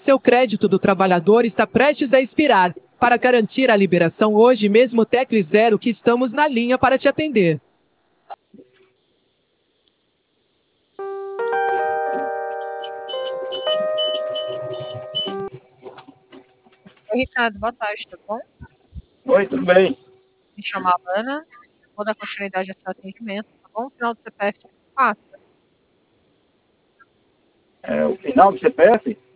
seu crédito do trabalhador está prestes a expirar. Para garantir a liberação hoje mesmo, tecle 0 que estamos na linha para te atender. Oi, Ricardo, boa tarde, tudo bom? Oi, tudo bem? Me chamo Alana, vou dar continuidade ao seu atendimento, tá bom? Final do CPF 4. O final do CPF?